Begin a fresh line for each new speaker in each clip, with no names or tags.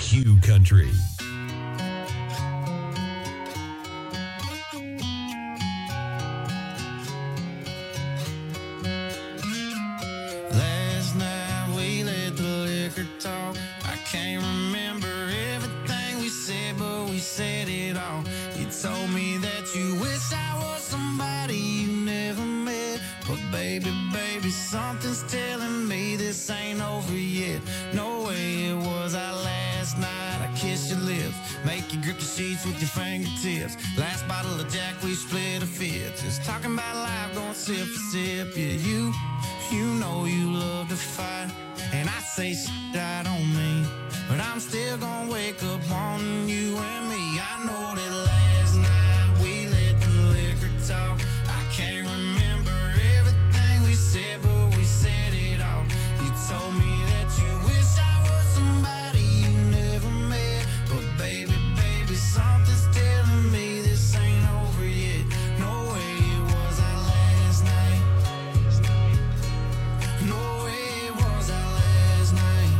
Q Country.
Last night we let the liquor talk. I can't remember everything we said, but we said it all. You told me that you wish I was somebody you never met. But baby, something's telling me this ain't over yet. No way it was our last night. I kissed your lips, make you grip the sheets with your fingertips. Last bottle of Jack, we split a fifth. Just talking about life, going sip for sip. Yeah, you know you love to fight, and I say shit I don't mean, but I'm still gonna wake up wanting you and me. I know that last night we let the liquor talk. I can't remember everything we said, but we said it all. You told me that you wish I was somebody you never met, but baby, something's telling me this ain't over yet. No way it was our last night. No way it was our last night.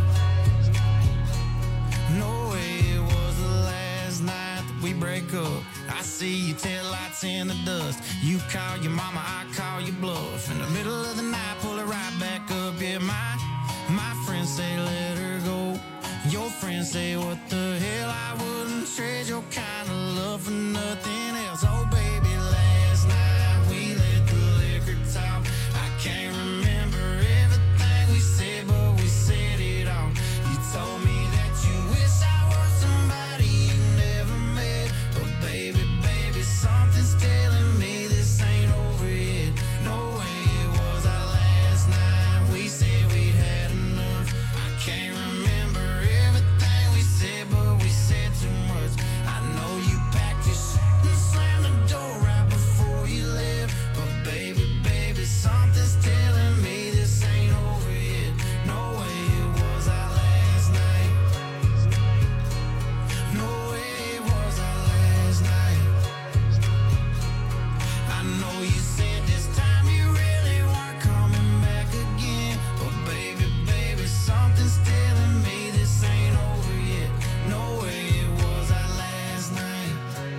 No way it was the last night that we break up. I see your taillights in the dust. You call your mama, I call your bluff. In the middle of the night, pull it right back up. Yeah, my friends say let her go. Your friends say what the hell, I wouldn't trade your kind of love for nothing else. Oh baby, last night we let the liquor talk. I can't remember everything we said, but we said it all. You told me that you wish I was somebody you never met, but baby, something's telling me this ain't over yet. No way it was our last night. We said we'd had enough. I can't remember everything we said, but we said too much. I know you packed your shit and slammed the door right before you left, but baby, something's telling me this ain't over yet. No way it was our last night. No way it was our last night. I know you said this time you really weren't coming back again, but baby, something's telling me this ain't over yet. No way it was our last night.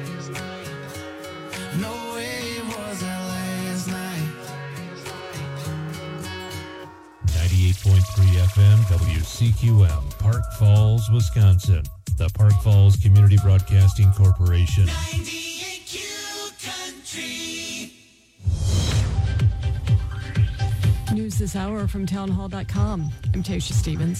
No way it was our last night.
98.3 FM WCQM, Park Falls, Wisconsin. The Park Falls Community Broadcasting Corporation.
98 Q Country.
News this hour from townhall.com. I'm Tasha Stevens.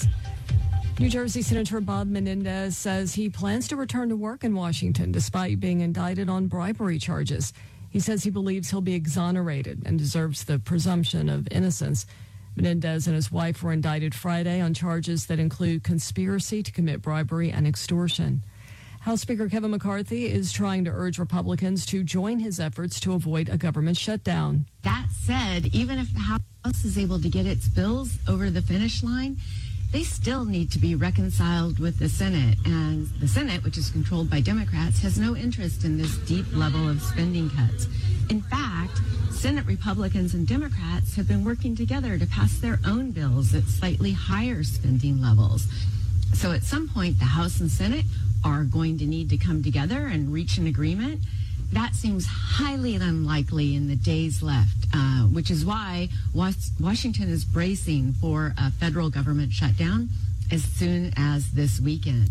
New Jersey Senator Bob Menendez says he plans to return to work in Washington despite being indicted on bribery charges. He says he believes he'll be exonerated and deserves the presumption of innocence. Menendez and his wife were indicted Friday on charges that include conspiracy to commit bribery and extortion. House Speaker Kevin McCarthy is trying to urge Republicans to join his efforts to avoid a government shutdown.
That said, even if the House is able to get its bills over the finish line, they still need to be reconciled with the Senate. And the Senate, which is controlled by Democrats, has no interest in this deep level of spending cuts. In fact, Senate Republicans and Democrats have been working together to pass their own bills at slightly higher spending levels. So at some point, the House and Senate are going to need to come together and reach an agreement. That seems highly unlikely in the days left, which is why Washington is bracing for a federal government shutdown as soon as this weekend.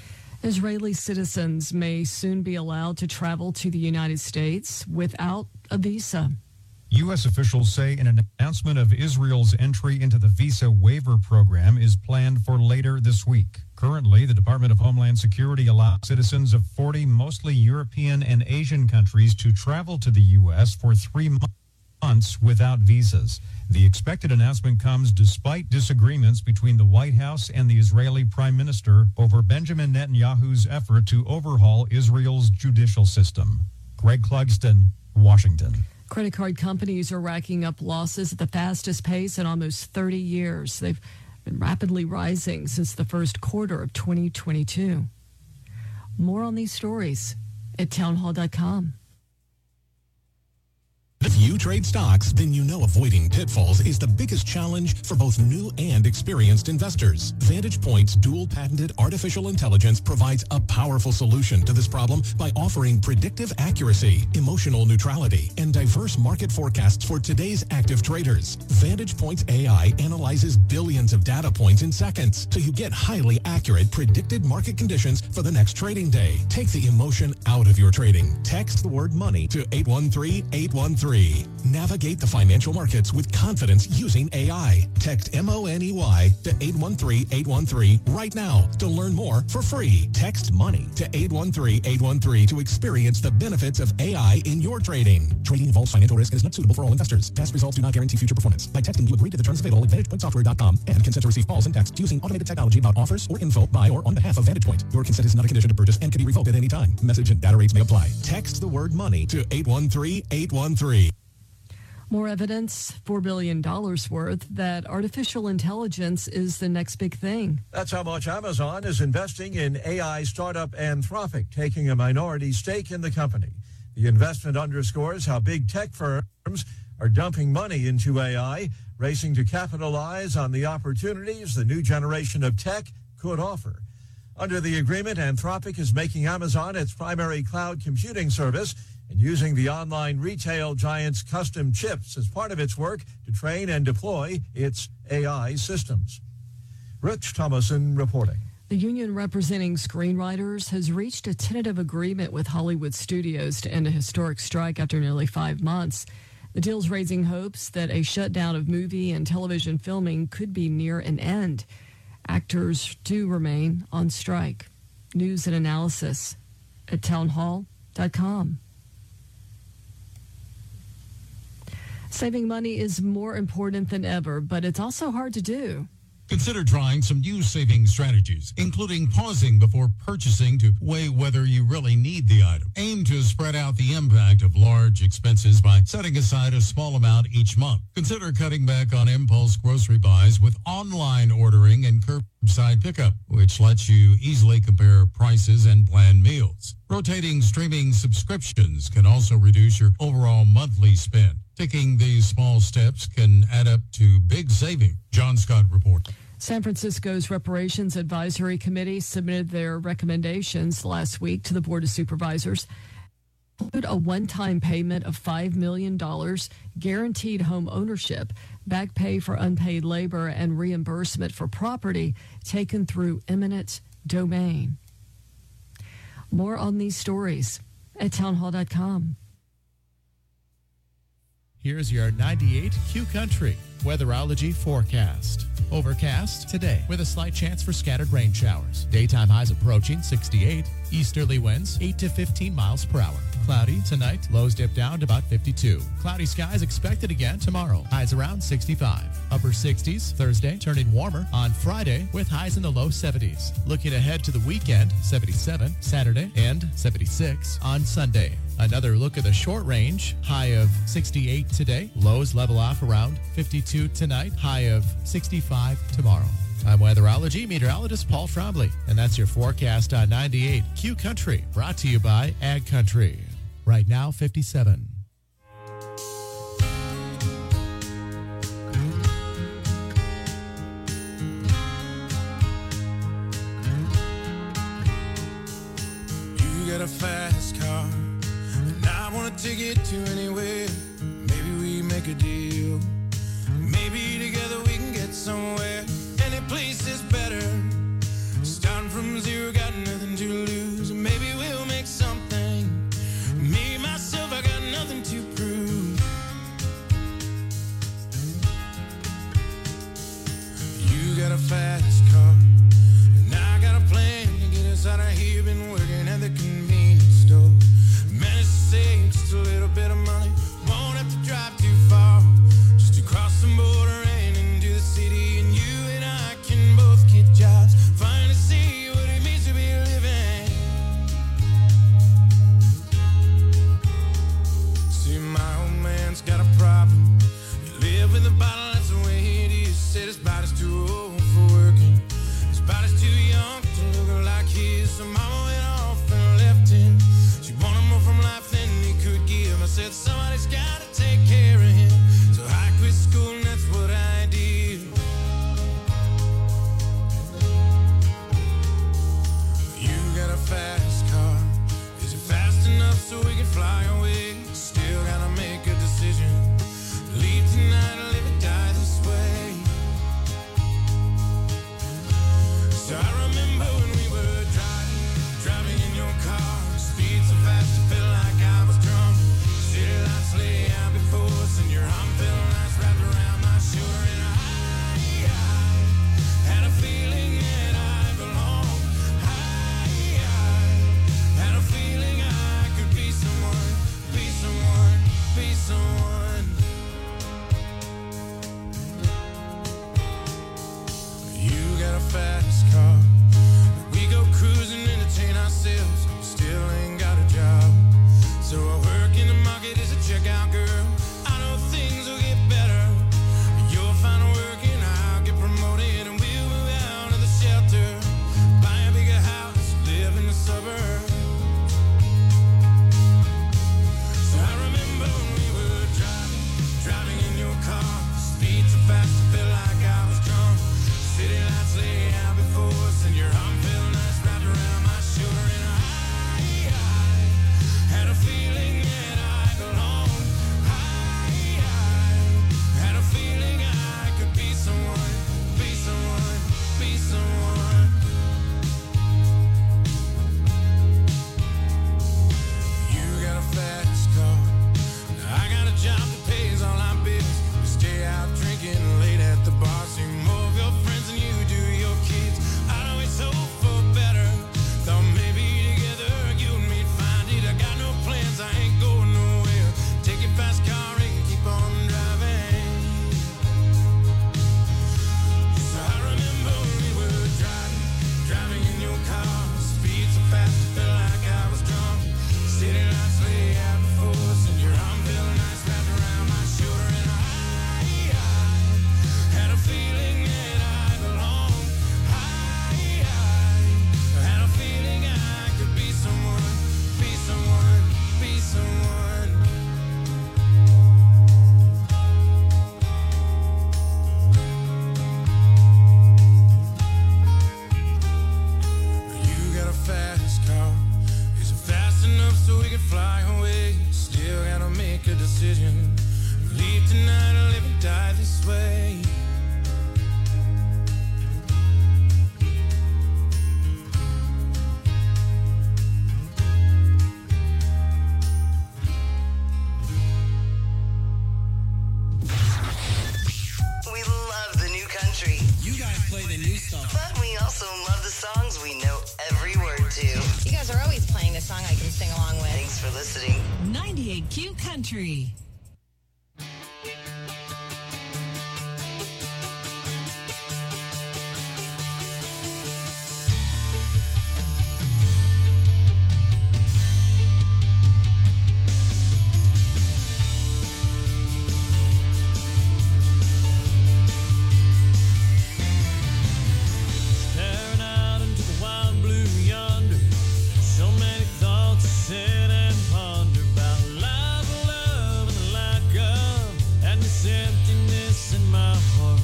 Israeli citizens may soon be allowed to travel to the United States without a visa.
U.S. officials say an announcement of Israel's entry into the visa waiver program is planned for later this week. Currently, the Department of Homeland Security allows citizens of 40 mostly European and Asian countries to travel to the U.S. for 3 months without visas. The expected announcement comes despite disagreements between the White House and the Israeli Prime Minister over Benjamin Netanyahu's effort to overhaul Israel's judicial system. Greg Clugston, Washington.
Credit card companies are racking up losses at the fastest pace in almost 30 years. They've been rapidly rising since the first quarter of 2022. More on these stories at townhall.com.
you trade stocks, then you know avoiding pitfalls is the biggest challenge for both new and experienced investors. Vantage Point's dual-patented artificial intelligence provides a powerful solution to this problem by offering predictive accuracy, emotional neutrality, and diverse market forecasts for today's active traders. Vantage Point's AI analyzes billions of data points in seconds, so you get highly accurate predicted market conditions for the next trading day. Take the emotion out of your trading. Text the word money to 813-813. Navigate the financial markets with confidence using AI. Text MONEY to 813-813 right now to learn more for free. Text money to 813-813 to experience the benefits of AI in your trading. Trading involves financial risk and is not suitable for all investors. Past results do not guarantee future performance. By texting, you agree to the terms available at VantagePointSoftware.com and consent to receive calls and texts using automated technology about offers or info by or on behalf of Vantage Point. Your consent is not a condition to purchase and can be revoked at any time. Message and data rates may apply. Text the word money to 813-813.
More evidence, $4 billion worth, that artificial intelligence is the next big thing.
That's how much Amazon is investing in AI startup Anthropic, taking a minority stake in the company. The investment underscores how big tech firms are dumping money into AI, racing to capitalize on the opportunities the new generation of tech could offer. Under the agreement, Anthropic is making Amazon its primary cloud computing service and using the online retail giant's custom chips as part of its work to train and deploy its AI systems. Rich Thomason reporting.
The union representing screenwriters has reached a tentative agreement with Hollywood studios to end a historic strike after nearly 5 months. The deal's raising hopes that a shutdown of movie and television filming could be near an end. Actors do remain on strike. News and analysis at townhall.com. Saving money is more important than ever, but it's also hard to do.
Consider trying some new saving strategies, including pausing before purchasing to weigh whether you really need the item. Aim to spread out the impact of large expenses by setting aside a small amount each month. Consider cutting back on impulse grocery buys with online ordering and curbside pickup, which lets you easily compare prices and plan meals. Rotating streaming subscriptions can also reduce your overall monthly spend. Taking these small steps can add up to big savings. John Scott reports.
San Francisco's Reparations Advisory Committee submitted their recommendations last week to the Board of Supervisors. Include a one-time payment of $5 million, guaranteed home ownership, back pay for unpaid labor, and reimbursement for property taken through eminent domain. More on these stories at townhall.com.
Here's your 98 Q Country weatherology forecast. Overcast today with a slight chance for scattered rain showers. Daytime highs approaching 68. Easterly winds 8 to 15 miles per hour. Cloudy tonight. Lows dip down to about 52. Cloudy skies expected again tomorrow. Highs around 65. Upper 60s Thursday, turning warmer on Friday with highs in the low 70s. Looking ahead to the weekend, 77 Saturday and 76 on Sunday. Another look at the short range. High of 68 today. Lows level off around 52 tonight. High of 65 tomorrow. I'm weatherology meteorologist Paul Trombley, and that's your forecast on 98 Q Country, brought to you by Ag Country. Right now, 57.
You got a fast car, and I want to take it to anywhere. Maybe we make a deal. Maybe together we can get somewhere. Any place is better. Starting from zero, got nothing to lose. Maybe we'll make something. Me, myself, I got nothing to prove. You got a fast car, and I got a plan to get us out of here. Been working at the convenience store. Managed to save just a little bit of money. Won't have to drive too far. Just to cross the border and into the city. And you and I can both get jobs. Finally see what it means to be living so we can fly away. Still gotta make a decision. Leave tonight or live or die this way. So I remember when we were driving in your car. Speed so fast it felt like I was drunk. City lights lay out before us and your arm felt nice wrapped around my shoulder. And I had a feeling that I belonged. I had a feeling I could be someone, be someone, be someone. You got a fast car. We go cruising, entertain ourselves. Still ain't got a job. So I work in the market as a checkout girl. I know things will get better. You'll find work and I'll get promoted. And we'll move out of the shelter. Buy a bigger house, live in the suburbs. So I remember when we were driving in your car. Speed so fast it felt like I was drunk. City lights lay out before us and your arm felt nice wrapped around my shoulder. And I had a feeling that I belonged. I had a feeling I could be someone, be someone, be someone. You got a fast car. I got a job that pays all our bills. We stay out drinking late at the bar. See more of your friends than you do your kids. I'd always hope for better. Thought maybe together you and me'd find it. I got no plans, I ain't going nowhere. Take your fast car and keep on driving. So I remember when we were driving in your car. Speed so fast it felt like I was drunk. City lights lay out before us and your arm felt nice wrapped around my shoulder. And I had a feeling that I belonged. I had a feeling I could be someone, be someone, be someone. You got a fast car. Is it fast enough so we can fly away? Still gotta make a decision. Leave tonight or live or die this way.
We love the new country.
You guys play the new stuff.
But we also love the songs we know every word to.
You guys are always playing a song I can sing along with.
Thanks for listening.
98Q Country.
Staring out into the wild blue yonder. So many thoughts to sit and ponder about life, love, and the lack of, and this emptiness in my heart.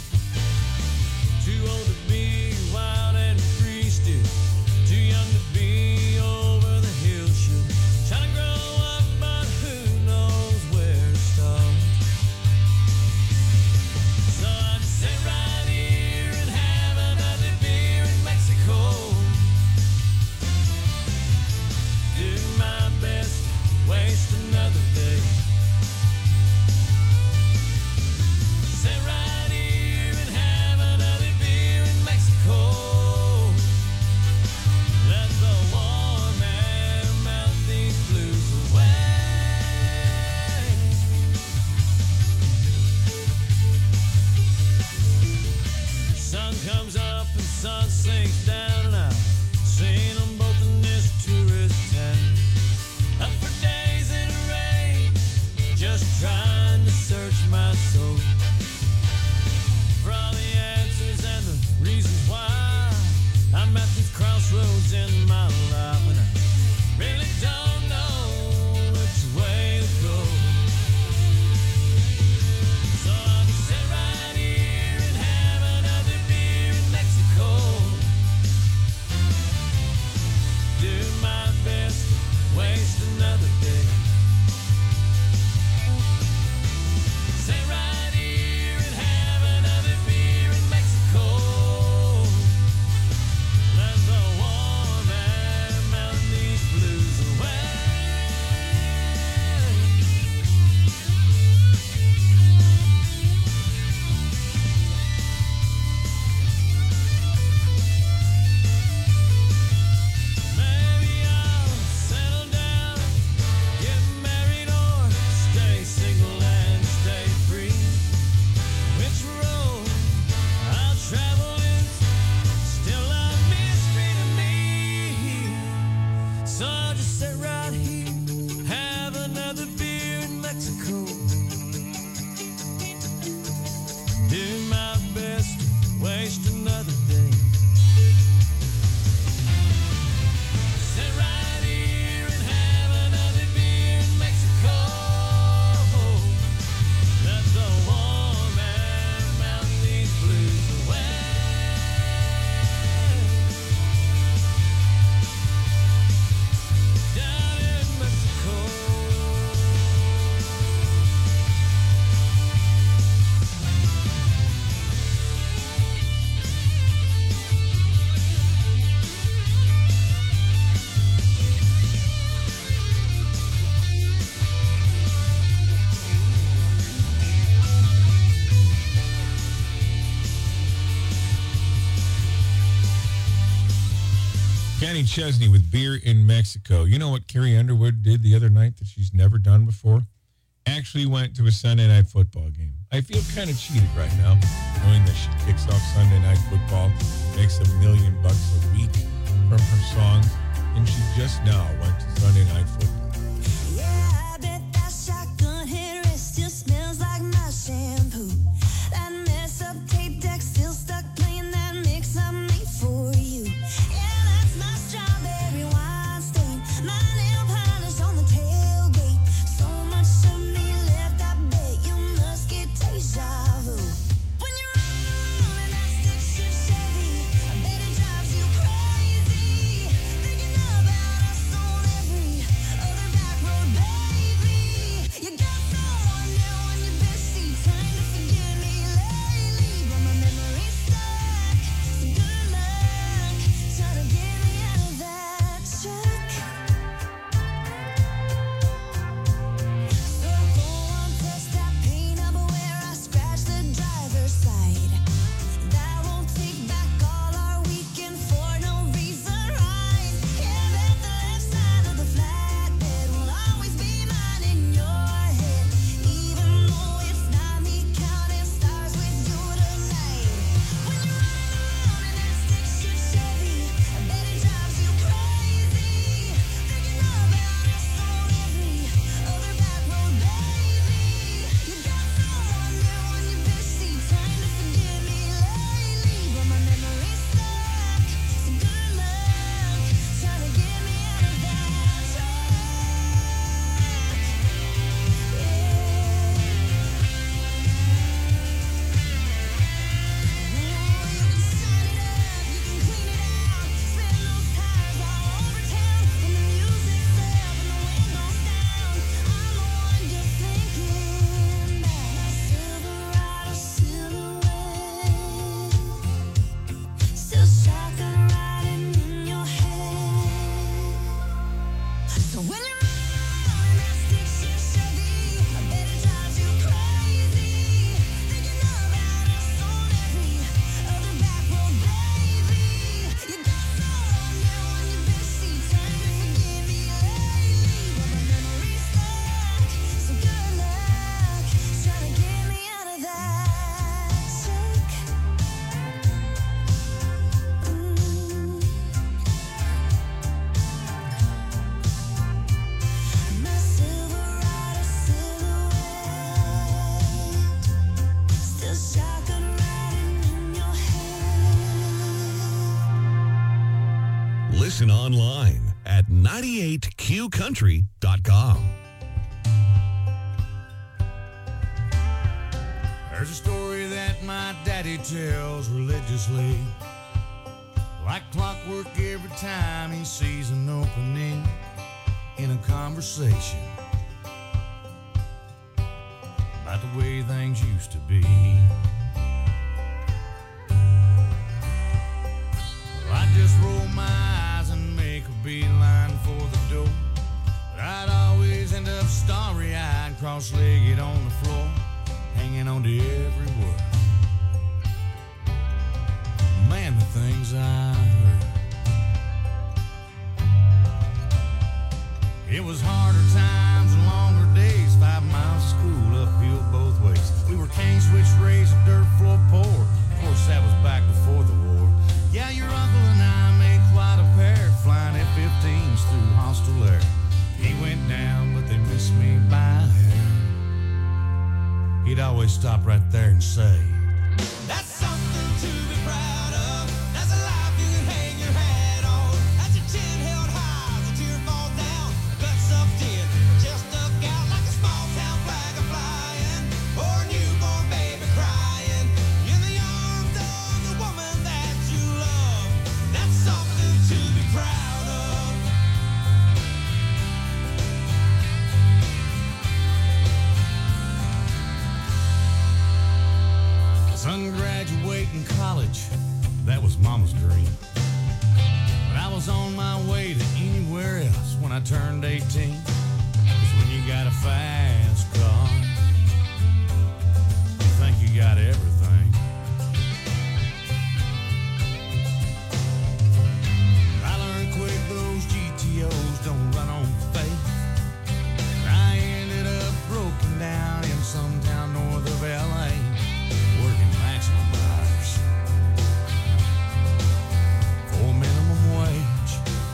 Too old to be wild and free still. Too young to be over the hill shit. Trying to grow up, but who knows where to start. So I just sit right here and have another beer in Mexico. Do my best to waste another day. Sit right here and have another beer in Mexico. Let the warm air melt these blues away. Sun comes up and sun sinks down, and I've seen them both in this tourist town. Up for days in the rain, just trying to search my soul for all the answers and the reasons why I'm at these crossroads in my life, and I really don't know which way to go. So I'll just sit right here and have another beer in Mexico. Do my best to waste another Mexico. Do my best to waste another day. Sit right here and have another beer in Mexico. Let the warm air melt these blues away. Down in Mexico.
Kenny Chesney with Beer in Mexico. You know what Carrie Underwood did the other night that she's never done before? Actually went to a Sunday night football game. I feel kind of cheated right now, knowing that she kicks off Sunday night football, makes $1 million a week from her songs, and she just now went to Sunday night football.
Yeah, I bet that shotgun headrest still smells like my shampoo. That mess up tape deck still stuck playing that mix I made for you. Yeah, that's my strawberry wine stain. My nail polish on the tailgate. So much of me left, I bet you must get deja vu. When you're rolling that stick shift Chevy, I bet it drives you crazy. Thinking about us on every other back road, baby. You got someone new on your bestie, trying to forget me lately, but my memory's stuck. So good luck trying to get me out of that check. So go on, press that paint up where I scratched the driver's side. That won't take back all our weekend for no reason, right? Yeah, bet the left side of the flatbed will always be mine in your head, even though it's not me counting stars with you tonight. When you're rolling that stick shift Chevy, I bet it drives you crazy. Thinking about us on every other back road, baby. You got someone new on your bestie, trying to forget me lately, but my memory's stuck. So good luck trying to get me out of that track. So when you're rolling that stick shift Chevy, I bet it drives you crazy. Thinking about us on every other back road, baby. You got someone new on your bestie, trying to forget me lately, but my memory's stuck. So good luck trying to get me out of that check. My Silverado silhouette, still shotgun riding in your head.
Listen online at 98qcountry.com.
There's a story that my daddy tells religiously, like clockwork every time he sees an opening in a conversation about the way things used to be. Well, I just roll my eyes and make a beeline for the door, but I'd always end up starry-eyed, cross-legged on the floor, hanging on to every word. Man, the things I heard. It was harder times and longer days, 5 miles of school uphill both ways. We were cane switch raised, dirt floor poor. Of course, that was back before the war. Yeah, your uncle and I made quite a pair, flying F-15s through hostile air. He went down, but they missed me by a hair. he'd always stop right there and say, "That's something to be proud of. That's a life you can hang your hat on. That's your chin held high as a tear falls down. Guts sucked in, chest stuck out like a small town flag a flying, or a newborn baby crying in the arms of the woman that you love. That's something to be proud of." Son graduating college, that was Mama's dream. But I was on my way to anywhere else when I turned 18. 'Cause when you got a fast car, you think you got everything. I learned quick those GTOs don't run on faith. I ended up broken down in some town north of LA, working maximum hours for minimum wage.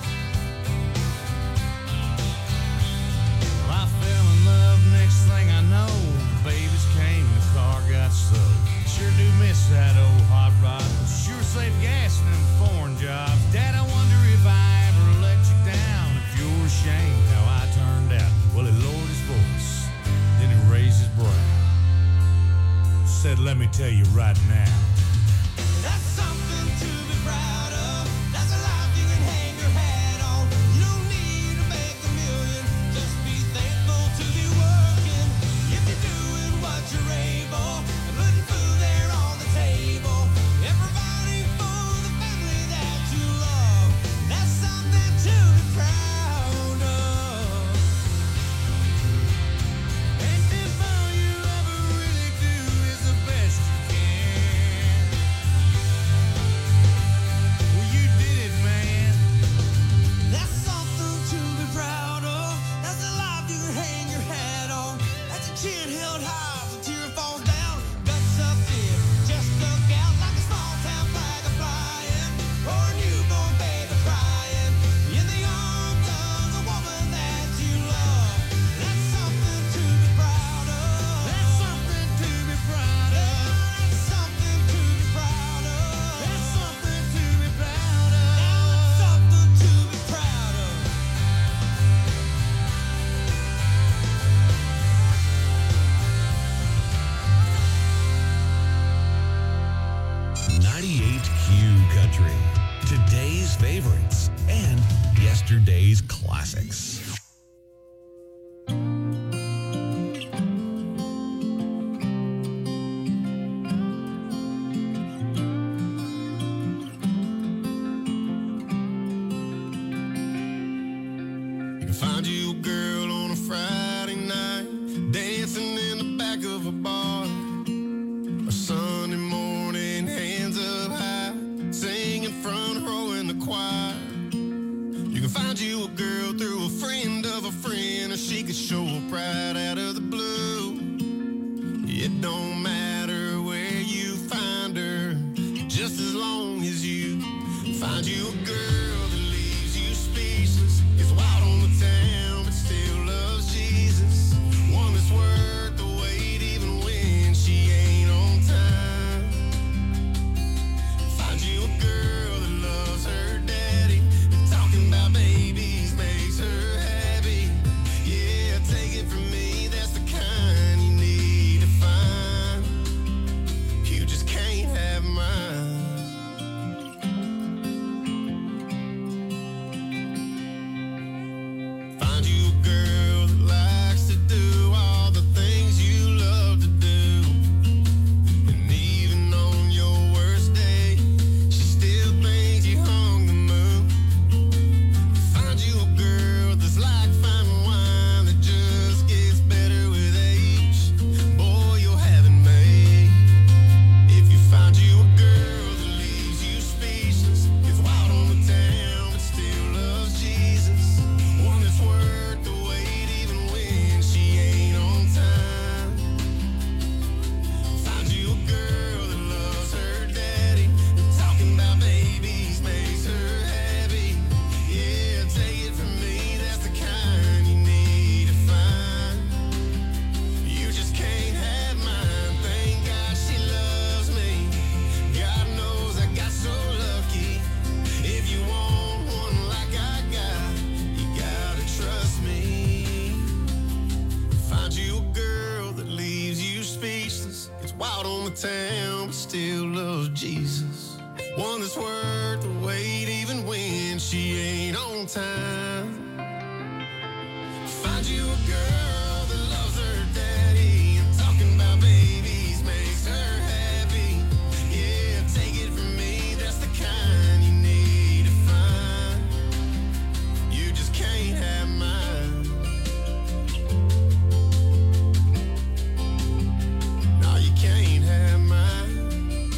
Well, I fell in love, next thing I know, babies came, the car got sold. Sure do miss that old hot rod. Sure save gas in them foreign jobs. Dad, I wonder if I ever let you down. If you're ashamed how I turned out. Well, he lowered his voice, then he raised his brow. Said, "Let me tell you right now, that's something to be proud of. That's a life you can hang your hat on. You don't need to make a million, just be thankful to be working. If you're doing what you're able, and putting food there on the table, and providing for the family that you love, that's something to be proud of. And if all you ever really do is the best you can, well, you did it, man. That's something to be proud of. That's a life you can hang your hat on. That's your chin held high as a tear falls down. Guts up in, just stuck out like a small town flag a flying, or a newborn baby crying in the arms of the woman that you love. That's something to be proud of. That's something to be proud of. That's something to be proud of. That's something to be proud of. That's something to be proud of.
98Q Country. Today's favorites and yesterday's classics.
You can find you a girl on a Friday night, dancing in the back of a bar. A Sunday morning, hands up high, singing front row in the choir. You can find you a girl through a friend of a friend, or she could show up right out of the blue. It don't matter where you find her, just as long as you find you a girl that leaves you speechless, gets wild on the town but still loves Jesus. One that's worth the wait even when she ain't on time. Find you a girl that loves her daddy, and talking about babies makes her happy. Yeah, take it from me, that's the kind you need to find.
town, but still loves Jesus. One that's worth the wait even when she ain't on time. Find you a girl that loves her daddy, and talking about babies makes her happy. Yeah, take it from me, that's the kind you need to find. You just can't have mine. No, you can't have mine.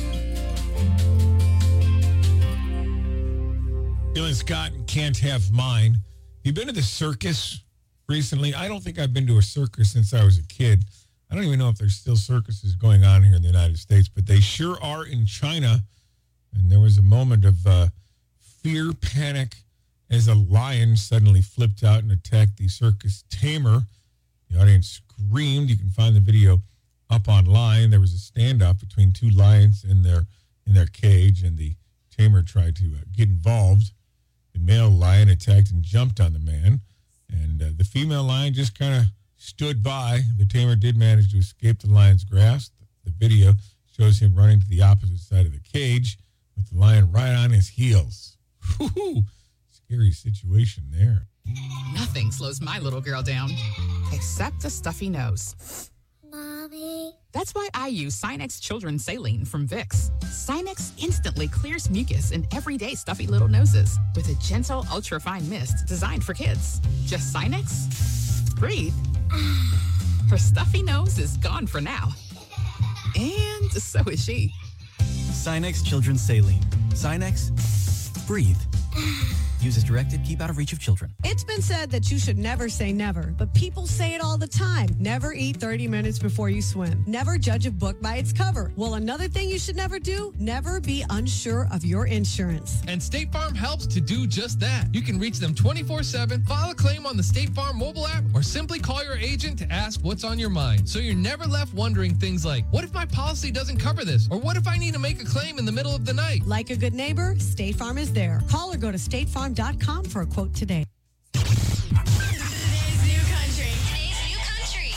Dylan Scott and Can't Have Mine. You been to the circus recently? I don't think I've been to a circus since I was a kid. I don't even know if there's still circuses going on here in the United States, but they sure are in China. And there was a moment of fear, panic, as a lion suddenly flipped out and attacked the circus tamer. The audience screamed. You can find the video up online. There was a standoff between two lions in their cage, and the tamer tried to get involved. The male lion attacked and jumped on the man, and the female lion just kind of stood by. The tamer did manage to escape the lion's grasp. The video shows him running to the opposite side of the cage with the lion right on his heels. Woo-hoo. Scary situation there.
Nothing slows my little girl down, except a stuffy nose.
Mommy.
That's why I use Sinex Children's Saline from Vicks. Sinex instantly clears mucus in everyday stuffy little noses with a gentle, ultra-fine mist designed for kids. Just Sinex? Breathe. Her stuffy nose is gone for now. And so is she.
Sinex Children's Saline. Sinex, breathe. Use as directed. Keep out of reach of children.
It's been said that you should never say never, but people say it all the time. Never eat 30 minutes before you swim. Never judge a book by its cover. Well, another thing you should never do, never be unsure of your insurance.
And State Farm helps to do just that. You can reach them 24/7, file a claim on the State Farm mobile app, or simply call your agent to ask what's on your mind. So you're never left wondering things like, what if my policy doesn't cover this? Or what if I need to make a claim in the middle of the night?
Like a good neighbor, State Farm is there. Call or go to statefarm.com for a quote today.
Today's new country. Today's new country.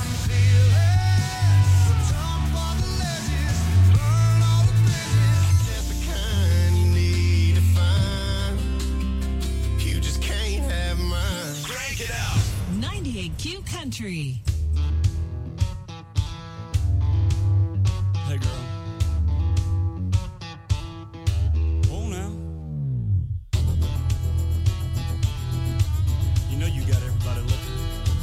That's the kind you need to find. You just can't have mine.
Crank it out. 98Q Country.
Hey, girl. Oh, now. You know you got everybody looking.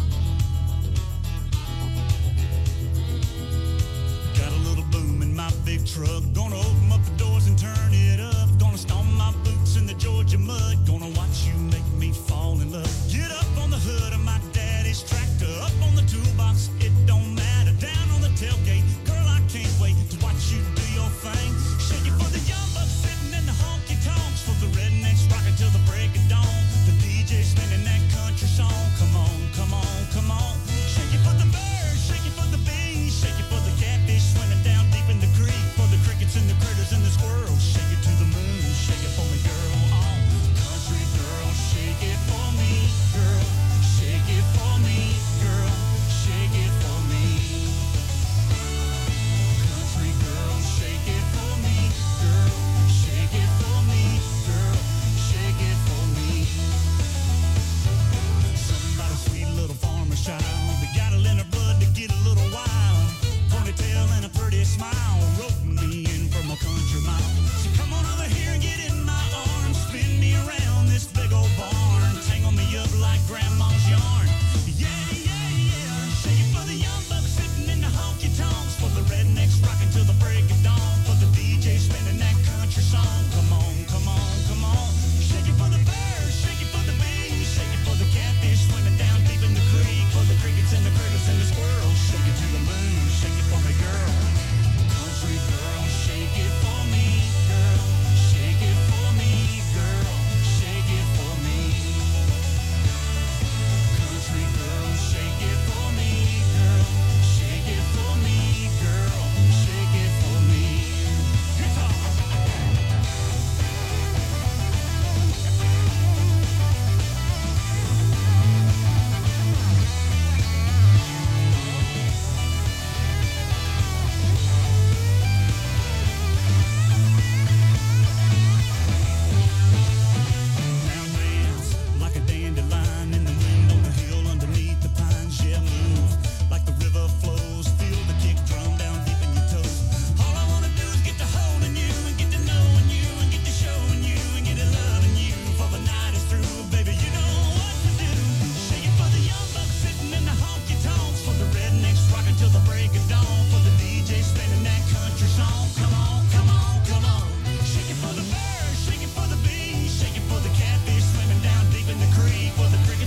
Got a little boom in my big truck. Gonna open up the doors and turn it up. Gonna stomp my boots in the Georgia mud. Gonna watch you make me fall in love. Get up on the hood of my daddy's tractor. Up on the tool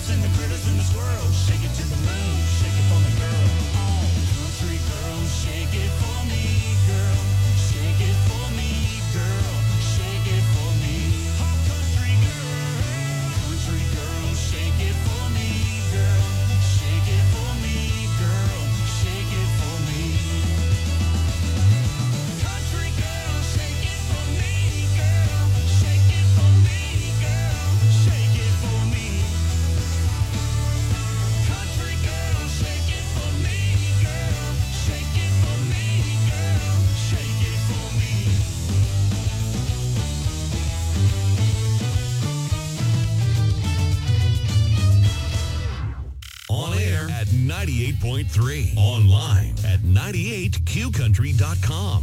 and the critters and the squirrels. Shake it to the moon, shake it for me, girl. Oh, country girl, shake it for me, girl. Shake it for me, girl. Shake it for me. Oh, country girl, shake it for me, girl. Shake it for me, girl. Shake it for me. Country girl, shake it for me, girl. Shake it for me, girl. Shake it for me. Country girl, shake it for me, girl. Shake it for me, girl. Shake it for me.
On air at 98.3. Online at 98qcountry.com.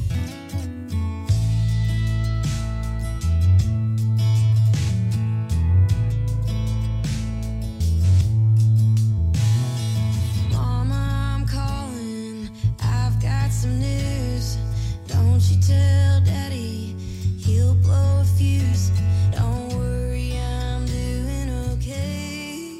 Mama, I'm calling. I've got some news. Don't you tell Daddy, he'll blow a fuse. Don't worry, I'm doing okay.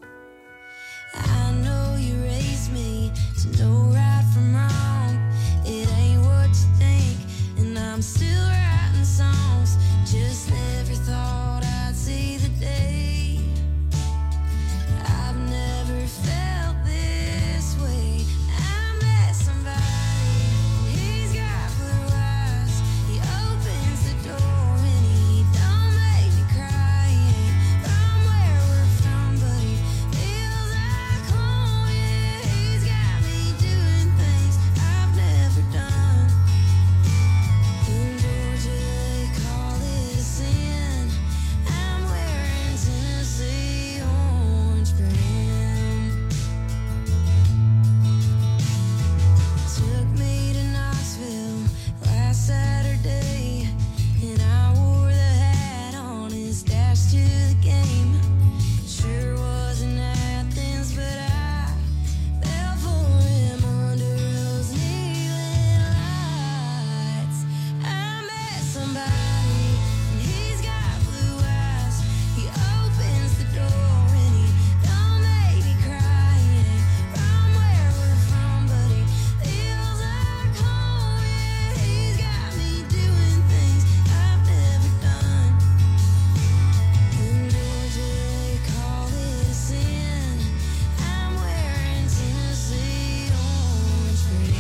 I know you raised me to know right from wrong. It ain't what you think, and I'm still writing songs. Just never thought I'd see the day. I've never felt this way. I met somebody, and he's got blue eyes. He opens the door and he don't make me cry. He ain't from where we're from, but he feels like home. Yeah, he's got me doing things I've never done. In Georgia they call it a sin. I'm wearing Tennessee orange for him. Took me to Knoxville last Saturday, and I wore the hat on his dash to the game. Sure wasn't Athens, but I fell for him under those neon lights. I met somebody, and he's got blue eyes. He opens the door and he don't make me cry. He ain't from where we're from, but he feels like home. Yeah, he's got me doing things I've never done. In Georgia they call it a sin. I'm wearing Tennessee orange for him.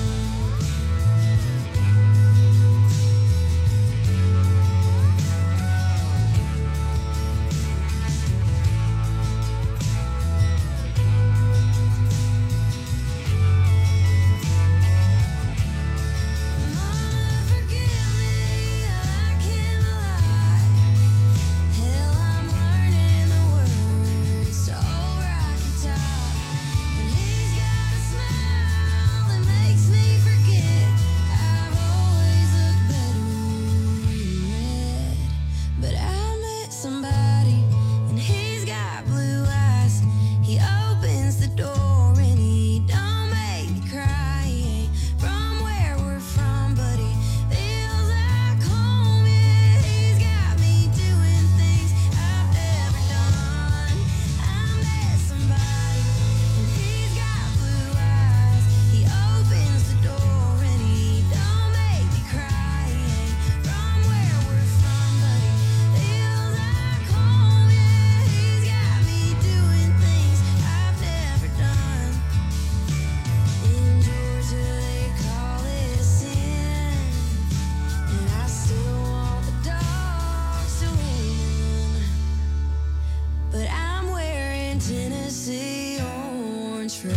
Mama, forgive me, I can't lie. Hell, I'm learning the words to Old Rocky Top. And he's got a smile that makes me forget I've always looked better in red. But I met somebody, and he's got blue eyes. He opens the door and he don't make me cry. He ain't from where we're from, but he feels like home. Yeah, he's got me doing things I've never done. I met somebody, and he's got blue eyes. He opens the door and he don't make me cry. He ain't from where we're from, but he feels like home. Yeah, he's got me doing things I've never done. In Georgia they call it a sin, and I still want the dogs to win. But I'm wearing Tennessee orange for him.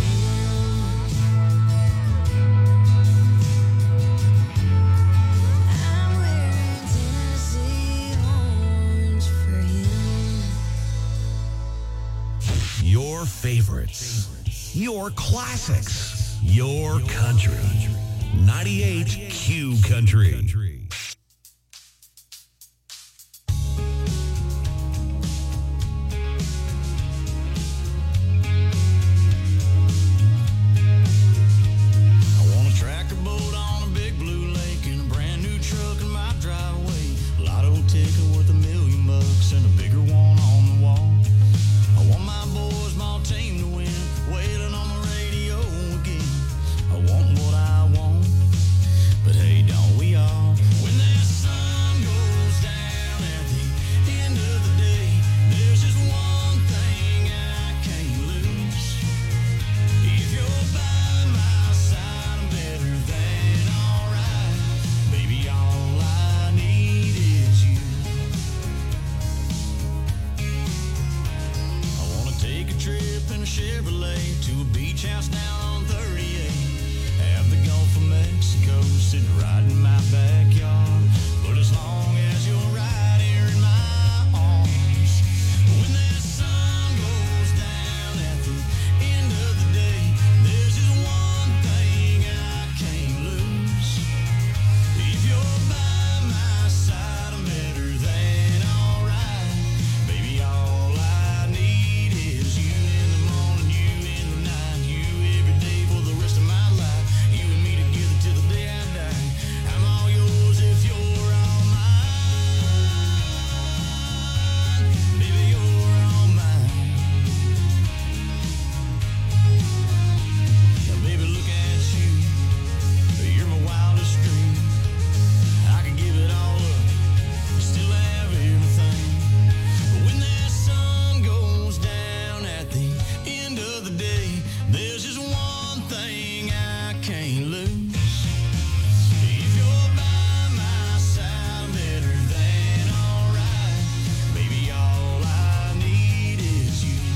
I'm wearing Tennessee orange for him.
Your favorites. Your classics. Your country. 98Q Country.
I want a tracker boat on a big blue lake and a brand new truck in my driveway. Lotto ticket worth $1 million and a bigger one on the wall. I want my boy
a Chevrolet to a beach house down on 38. Have the Gulf of Mexico sitting right in my backyard. But as long as you're right here in my arms, when that sun goes down at the end of the day, there's just one thing I can't lose. If you're by my side, I'm better than alright. Baby, all I need is you in the morning, you in the night, you every day for the rest of my life. You and me together till the day I die. I'm all yours if you're all mine. Baby, you're all mine. Now, baby, look at you. You're my wildest dream. I could give it all up, still have everything. But when that sun goes down at the end of the day, there's just one thing I can't lose. If you're by my side, I'm better than alright. Baby, all I need is you.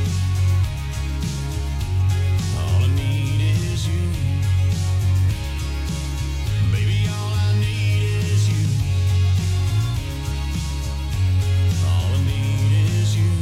All I need is you. Baby, all I need is you. All I need is you.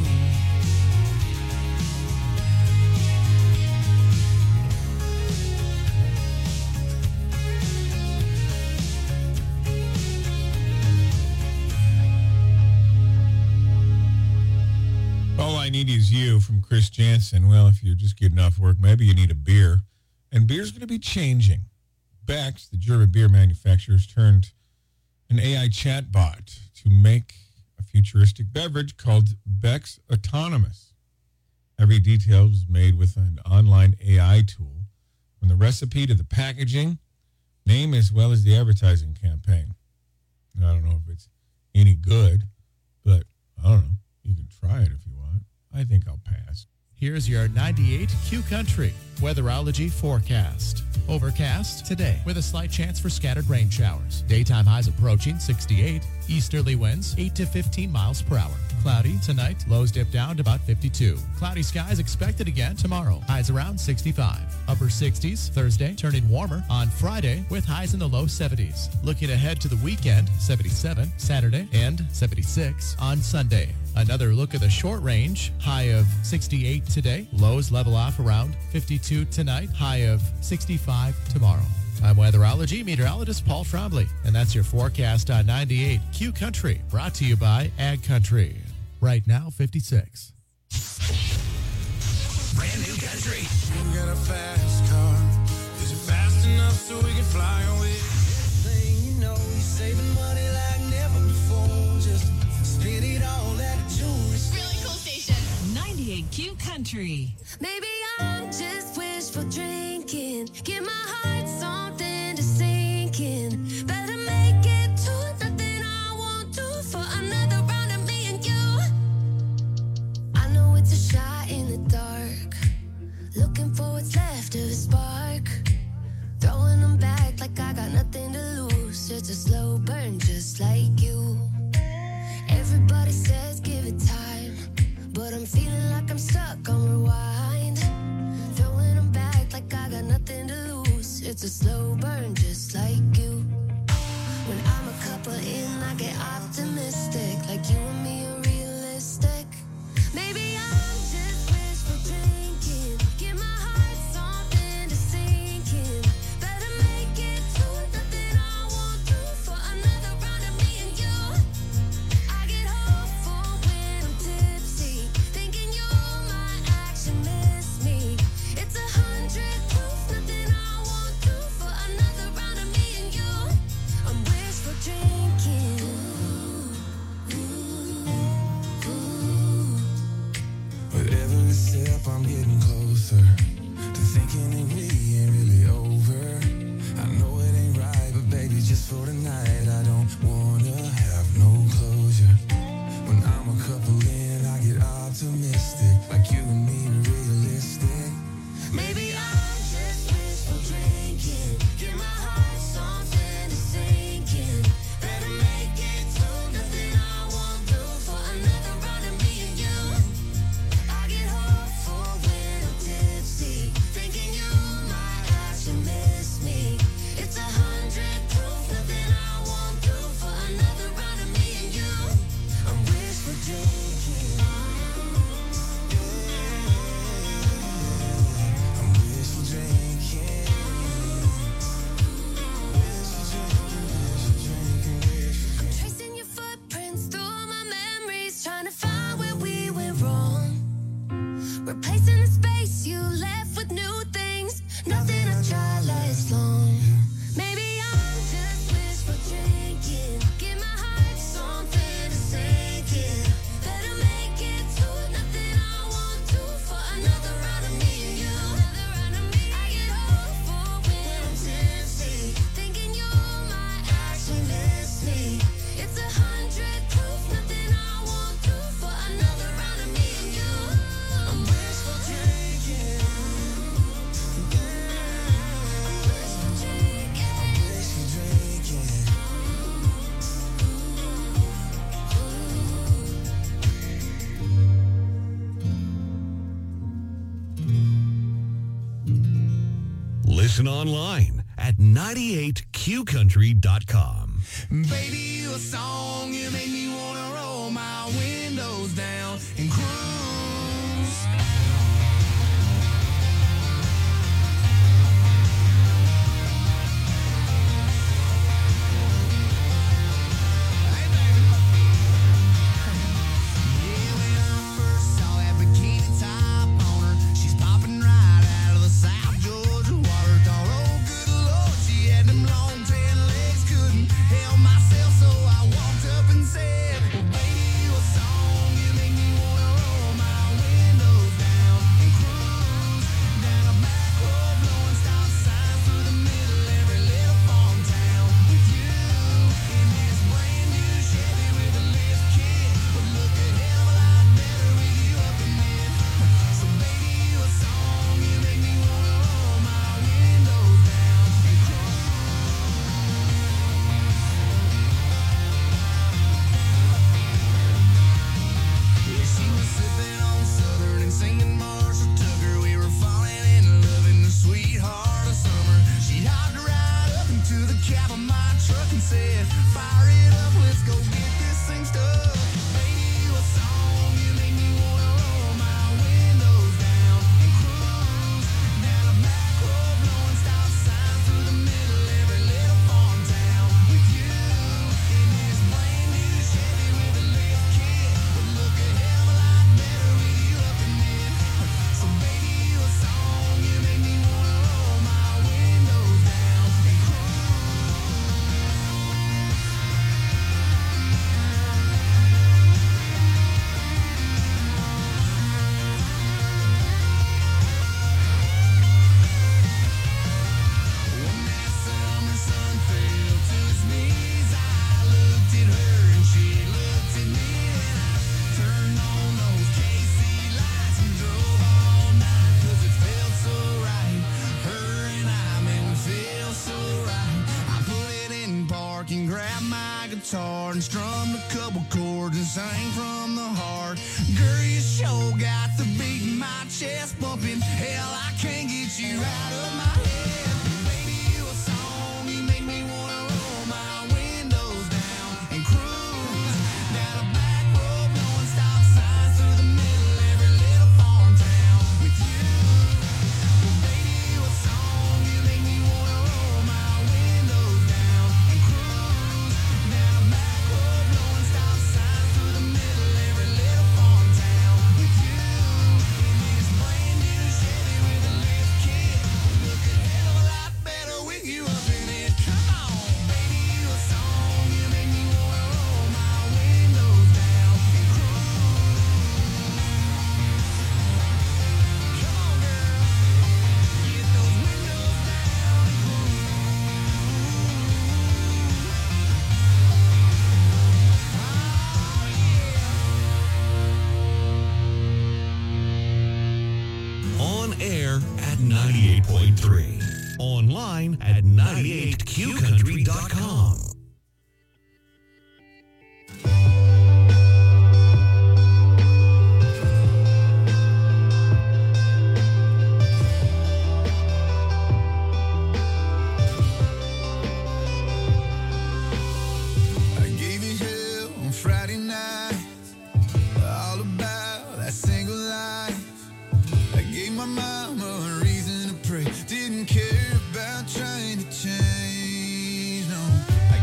All I Need Is You from Chris Jansen. Well, if you're just getting off work, maybe you need a beer. And beer's going to be changing. Beck's, the German beer manufacturer, has turned an AI chatbot to make a futuristic beverage called Beck's Autonomous. Every detail is made with an online AI tool, from the recipe to the packaging, name, as well as the advertising campaign. Now, I don't know if it's any good, but I don't know. You can try it if you want. I think I'll pass.
Here's your 98 Q Country weatherology forecast. Overcast today with a slight chance for scattered rain showers. Daytime highs approaching 68. Easterly winds 8 to 15 miles per hour. Cloudy tonight. Lows dip down to about 52. Cloudy skies expected again tomorrow. Highs around 65. Upper 60s Thursday, turning warmer on Friday with highs in the low 70s. Looking ahead to the weekend, 77 Saturday and 76 on Sunday. Another look at the short range. High of 68 today. Lows level off around 52 tonight. High of 65 tomorrow. I'm weatherology meteorologist Paul Trombley, and that's your forecast on 98 Q Country, brought to you by Ag Country. Right now, 56.
Brand new country. You got a fast car. Is it fast enough so we can fly away? Thing you know, you're saving money like never before. Just spend it all at a jewelry store.
Really cool station. 98 Q Country.
Maybe I'm just wishful drinking. Give my heart something to sink in. Better make it to nothing I won't do for another round of me and you. I know it's a shot in the dark. Looking for what's left of a spark. Throwing them back like I got nothing to lose. It's a slow burn just like you. Everybody says give it time, but I'm feeling like I'm stuck on rewind. Throwing them back like I got nothing to lose. It's a slow burn just like you. When I'm a couple in, I get optimistic. Like you and me are realistic. Maybe I'm just wishful drinking. Give my heart something to sink in. Better make it to nothing I won't do for another round of me and you. I get hopeful when I'm tipsy, thinking you might actually miss me. It's 100 proof, nothing I won't do for another round of me and you. I'm wishful drinking.
With every step I'm getting closer to thinking that we ain't really over. I know it ain't right, but baby, just for tonight, I don't wanna have no closure. When I'm a couple in, I get optimistic, like you and me are realistic. Maybe I'm just wishful drinking. Give my heart something to sink in. Better make it to nothing I won't do for another round of me and you. I get hopeful when
replacing the space you left with new things. Nothing I try lasts long. Maybe I'm just wishful drinking. Give my heart something to sink in. Better make it to nothing I want to for another round of me and you. I get hopeful when I'm tipsy, thinking you might actually miss me. It's 100 proof, nothing I won't do for another round of me and you. I'm wishful drinking.
Listen online at 98qcountry.com.
Baby, you a song, you make me wanna roll my windows down and cruise. Yeah, when I first saw that bikini top on her, she's popping right out of the South Georgia water. Thought, oh good Lord, she had them long tan legs, couldn't help myself, so I walked up and said, well, baby, you a song, you make me wanna roll my windows down and cruise down a back road, blowing stop signs through the middle of every little farm town with you in this brand new Chevy with a lift kit. Would look a hell of a lot better with you up in it. So baby, you a song, you make me wanna roll my windows down and cruise. Yeah, she was sipping on Southern and singing Marshall Tucker. We were falling in love in the sweet heart of summer. She hopped right up into the cab of my truck and said, fire it up, let's go get this thing stuck. Baby, you a song, you make me wanna roll my windows down and cruise down a back road, blowing stop signs through the middle of every little farm town with you in this brand new Chevy with a lift kit. Would look a hell of a lot better with you up in it. So baby, you a song, you make me wanna roll my windows down and cruise. When that summer sun fell to its knees, I looked at her and she looked at me, and I turned on those KC lights and drove all night, 'cause it felt so right. Her and I, man, we feel so right. I put it in park and grabbed my guitar and strummed a couple chords and sang from the heart. Girl, you sure got the beat in my chest bumping. Hell, I can't get you out of my head. Baby, you a song, you make me wanna roll my windows down and cruise down a back road, blowing stop signs through the middle of every little farm town with you. Well, baby, you a song, you make me wanna roll my windows down and cruise down a back road, blowing stop signs through the middle of every little farm town with you in this brand new Chevy with a lift kit. Look a hell of a lot better with you up in it. Come on, baby, you a song, you make me wanna roll my windows down and cruise. Come on, girl, get those windows down and
On air at 98.3. Online at 98qcountry.com.
I gave you hell on Friday night, all about that single life. I gave my mama a reason to pray, didn't care about trying to change, no. I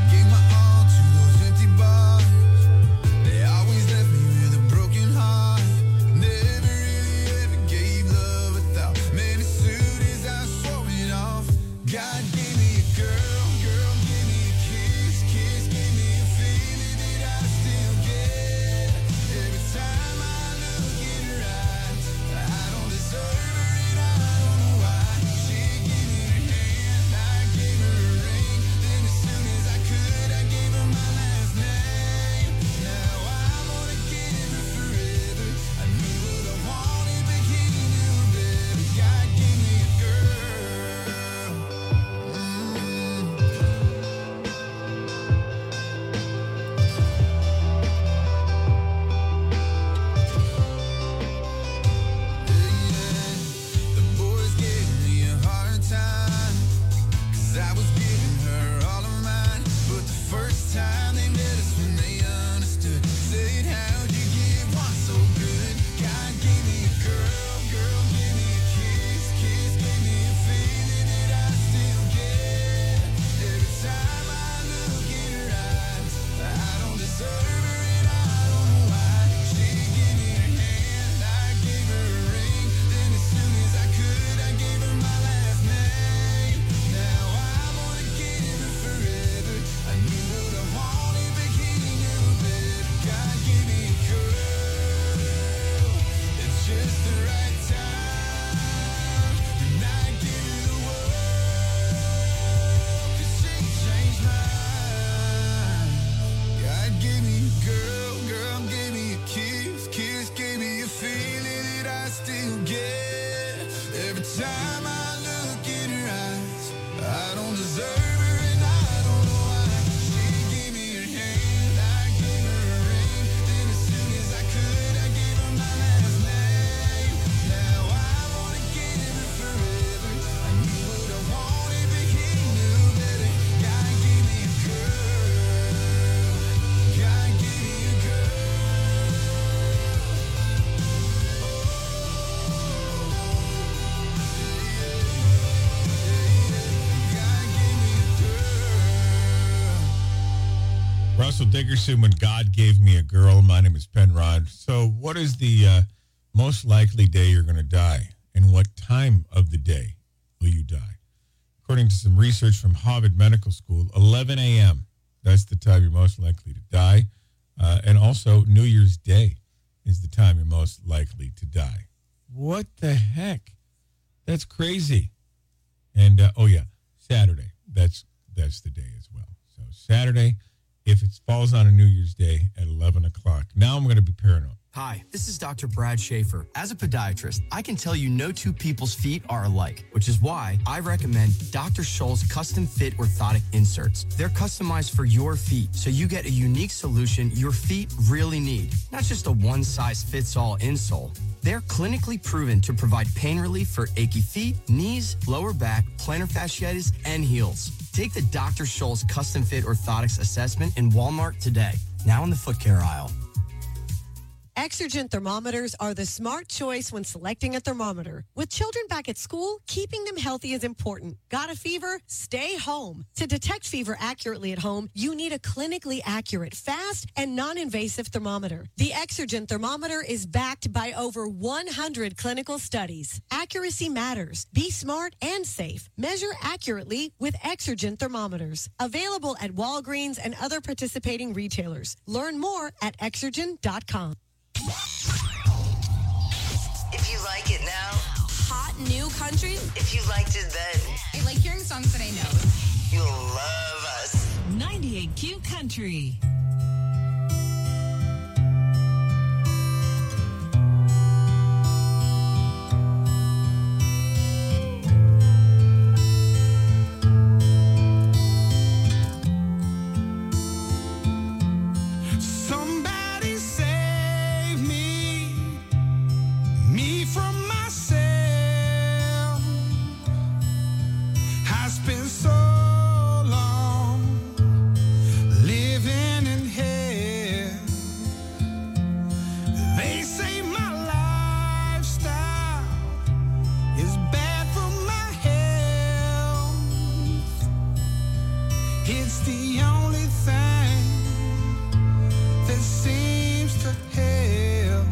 Nickerson, when God gave me a girl. My name is Penrod. So what is the most likely day you're going to die? And what time of the day will you die? According to some research from Harvard Medical School, 11 a.m. That's the time you're most likely to die. And also, New Year's Day is the time you're most likely to die. What the heck? That's crazy. And, Saturday. That's the day as well. So Saturday, if it falls on a New Year's Day at 11 o'clock. Now I'm going to be paranoid.
Hi, this is Dr. Brad Schaefer. As a podiatrist, I can tell you no two people's feet are alike, which is why I recommend Dr. Scholl's custom fit orthotic inserts. They're customized for your feet, so you get a unique solution your feet really need, not just a one-size-fits-all insole. They're clinically proven to provide pain relief for achy feet, knees, lower back, plantar fasciitis, and heels. Take the Dr. Scholl's custom fit orthotics assessment in Walmart today, now in the foot care aisle.
Exergen thermometers are the smart choice when selecting a thermometer. With children back at school, keeping them healthy is important. Got a fever? Stay home. To detect fever accurately at home, you need a clinically accurate, fast, and non-invasive thermometer. The Exergen thermometer is backed by over 100 clinical studies. Accuracy matters. Be smart and safe. Measure accurately with Exergen thermometers. Available at Walgreens and other participating retailers. Learn more at Exergen.com.
If you like it now,
Hot new country?
if you liked it then,
I like hearing songs that I know.
you'll love us.
98Q Country.
Somebody save me from myself. I spent so long living in hell. They say my lifestyle is bad for my health. It's the only thing that seems to help.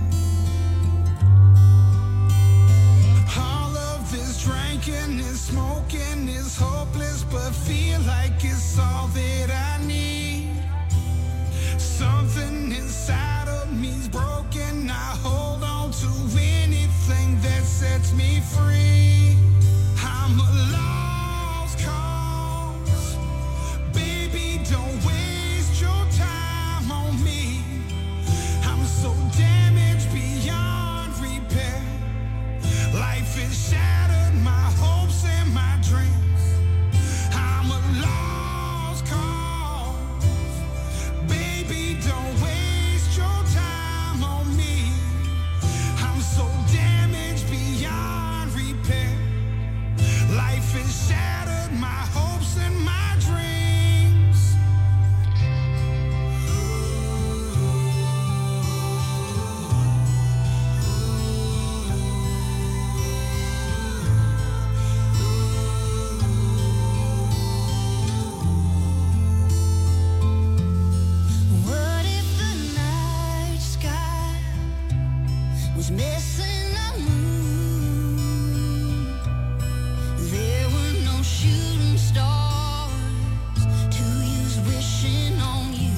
All of this drinking and smoking is hopeless, but feel like it's all that I need. Something inside of me's broken. I hold on to anything that sets me free. I'm a lost cause. Baby, don't waste your time on me. I'm so damaged beyond repair. Life has shattered my hopes and my dreams. I'm a lost cause. Baby, don't waste your time on me. I'm so damaged beyond repair. Life has shattered my hopes and my dreams.
What if the night sky was missing a moon? There were no shooting stars to use wishing on you.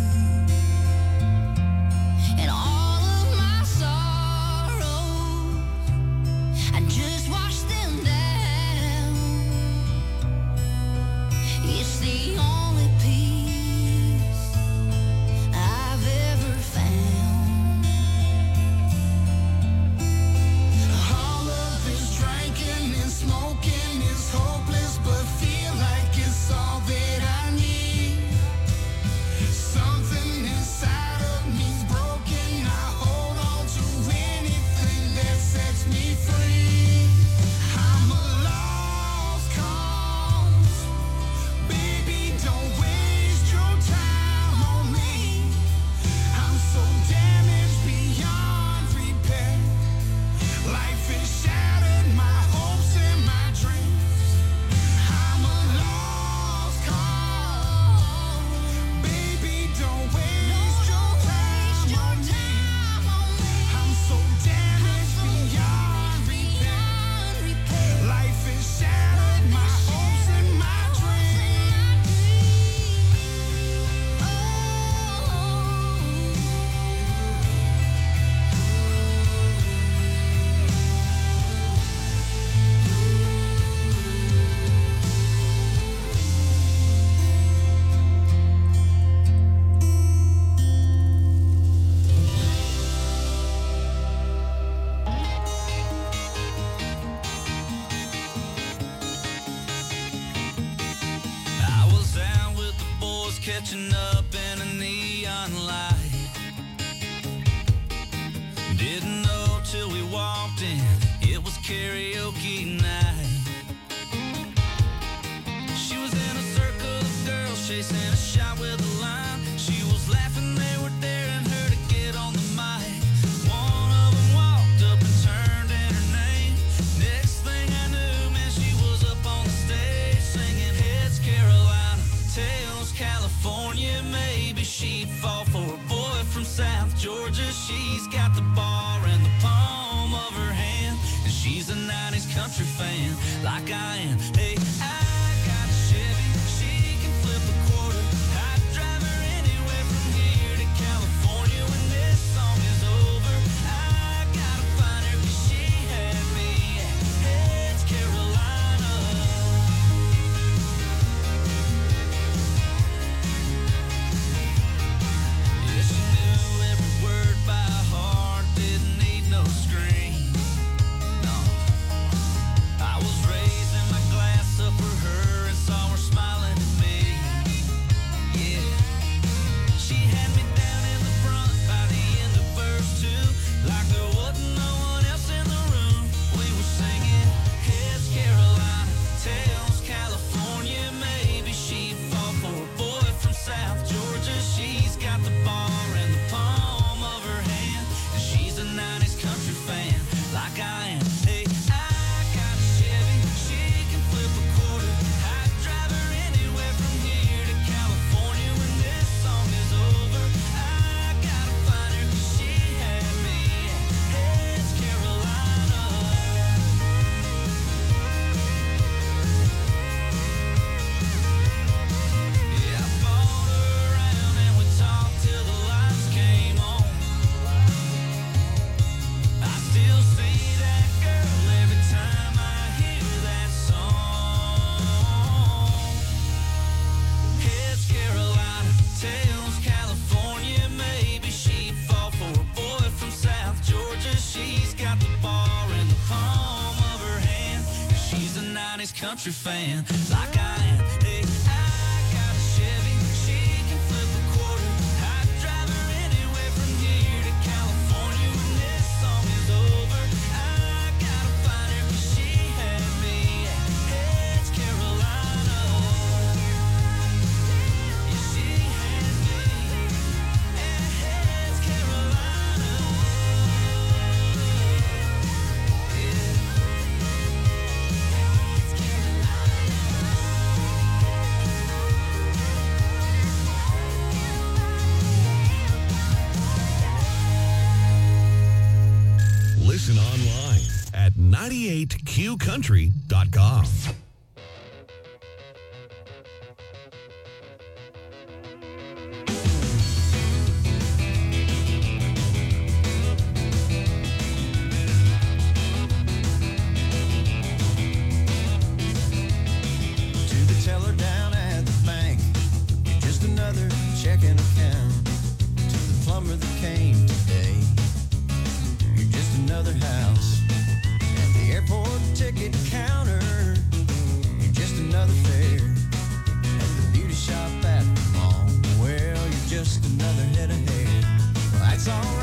And all of my sorrows, I just washed them down. It's the only peace I've ever found.
catching up in a neon light. Didn't know till we walked in, it was karaoke night. She was in a circle of girls chasing a shot with a line. She was laughing, they were daring her to get on the mic. One of them walked up and turned in her name. Next thing I knew, man, she was up on the stage singing Heads Carolina, Tails California. Maybe she'd fall for a boy from South Georgia. She's got the bar in the palm of her hand, and she's a 90s country fan like I am. Hey, I got a Chevy, she can flip a quarter. I'd drive her anywhere from here to California when this song is over. I gotta find her 'cause she had me at Heads Carolina. Yeah, she knew every word by heart, didn't need no screen. No, I was raising my glass up for her and saw her smiling at me. Yeah, she had me down in the front by the end of verse 2, like there wasn't no one else in the room. We were singing Heads Carolina, Tails California. Maybe she'd fall for a boy from South Georgia. She's got the bar in the palm of her hand, and she's a 90s country fan like I am. Hey, I got a Chevy, she can flip a quarter. I'd drive her anywhere from here to California when this song is over. I gotta find her 'cause she had me at Heads Carolina. Yeah, I bought her around and we talked till the lights came on. I still see that girl every time I hear that song. Heads Carolina, Tails California. Maybe she'd fall for a boy from South Georgia. She's got the bar in the palm of her hand. She's a 90s country fan like I am. Hey, I got a Chevy, she can flip a quarter. I'd drive her anywhere from here to California when this song is over. I gotta find her 'cause she had me at Heads Carolina. Yeah, she had me at Heads Carolina.
Listen online at 98qcountry.com.
To the teller down at the bank, you're just another checking account. To the plumber that came today, you're just another house. And the airport ticket counter, you're just another fare. And the beauty shop at the mall, well, you're just another head of hair. Well, that's all